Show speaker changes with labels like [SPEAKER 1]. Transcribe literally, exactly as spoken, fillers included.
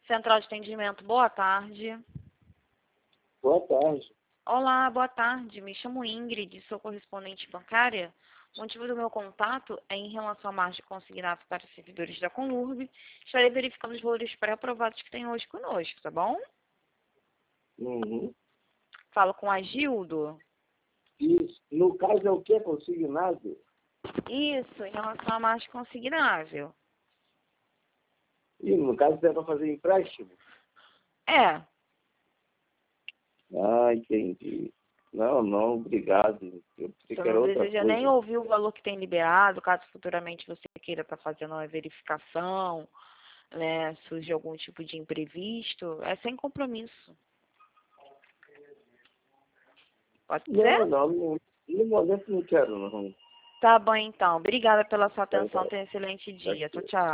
[SPEAKER 1] Central de atendimento, boa tarde.
[SPEAKER 2] Boa tarde.
[SPEAKER 1] Olá, boa tarde. Me chamo Ingrid, sou correspondente bancária. O motivo do meu contato é em relação à margem consignada para os servidores da Conurb. Estarei verificando os valores pré-aprovados que tem hoje conosco, tá bom?
[SPEAKER 2] Uhum.
[SPEAKER 1] Falo com a Gildo.
[SPEAKER 2] Isso. No caso é o que? Consignado?
[SPEAKER 1] Isso, em relação à margem consignável.
[SPEAKER 2] E no caso é para fazer empréstimo?
[SPEAKER 1] É,
[SPEAKER 2] Ah, entendi. Não, não, obrigado. Eu pensei
[SPEAKER 1] você
[SPEAKER 2] que era
[SPEAKER 1] não
[SPEAKER 2] outra
[SPEAKER 1] deseja
[SPEAKER 2] coisa.
[SPEAKER 1] nem ouvir o valor que tem liberado, caso futuramente você queira estar fazendo uma verificação, né, surge algum tipo de imprevisto, é sem compromisso. Pode
[SPEAKER 2] Não,
[SPEAKER 1] ser?
[SPEAKER 2] não, não, no momento não quero, não.
[SPEAKER 1] Tá bom, então. Obrigada pela sua
[SPEAKER 2] Quero,
[SPEAKER 1] atenção. Tenha um excelente dia. Tchau,
[SPEAKER 2] quero.
[SPEAKER 1] tchau.